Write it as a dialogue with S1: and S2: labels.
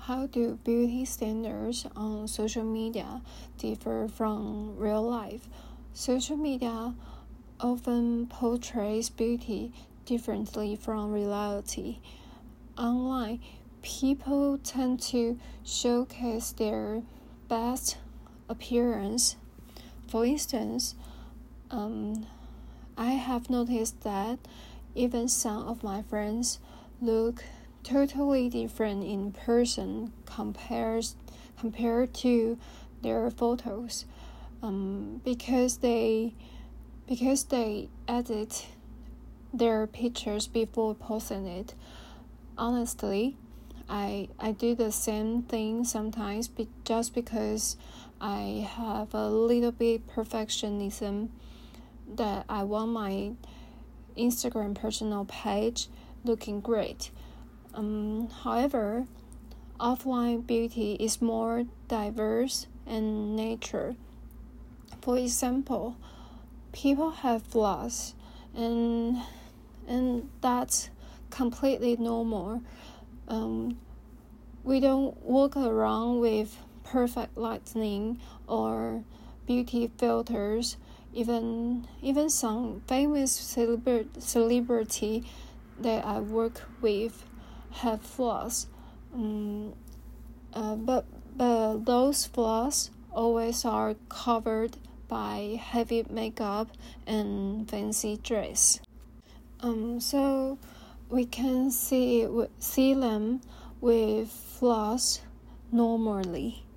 S1: How do beauty standards on social media differ from real life? Social media often portrays beauty differently from reality. Online, people tend to showcase their best appearance. For instance, I have noticed that even some of my friends look totally different in person compared to their photos, because they edit their pictures before posting it. Honestly, I do the same thing sometimes, just because I have a little bit perfectionism that I want my Instagram personal page looking great. However, offline beauty is more diverse and nature. For example, people have flaws, and that's completely normal. We don't walk around with perfect lighting or beauty filters. Even some famous celebrity that I work with have flaws, but those flaws always are covered by heavy makeup and fancy dress. So we can see them with flaws normally.